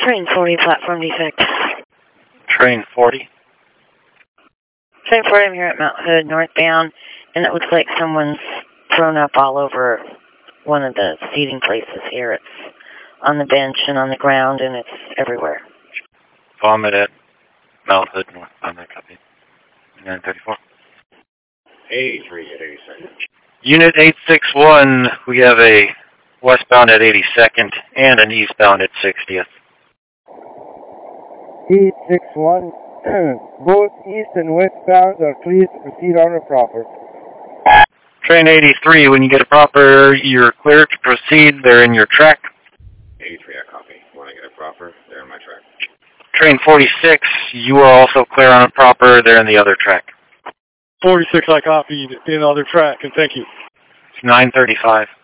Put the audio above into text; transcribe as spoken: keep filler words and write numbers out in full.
Train forty, platform defect. Train forty. Train forty, I'm here at Mount Hood, northbound, and it looks like someone's thrown up all over one of the seating places here. It's on the bench and on the ground, and it's everywhere. Vomit at Mount Hood, northbound, that copy. nine thirty-four. eighty-three at eighty-second. Unit eight six one, we have a westbound at eighty-second and an eastbound at sixtieth. eight six one, both east and westbound are clear to proceed on a proper. Train eighty-three, when you get a proper, you're clear to proceed. They're in your track. eighty-three, I copy. When I get a proper, they're in my track. Train forty-six, you are also clear on a proper. They're in the other track. forty-six, I copied in other track, and thank you. It's nine thirty-five.